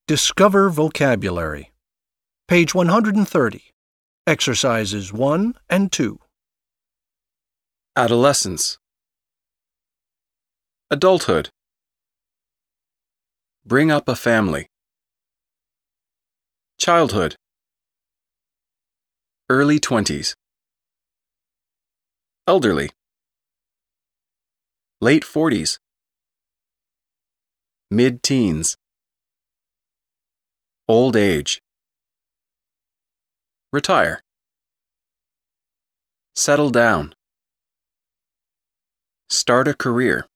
Discover vocabulary. Page 130. Exercises 1 and 2. Adolescence. Adulthood. Bring up a family. Childhood. Early 20s. Elderly. Late 40s. Mid-teens. Old age. Retire. Settle down. Start a career.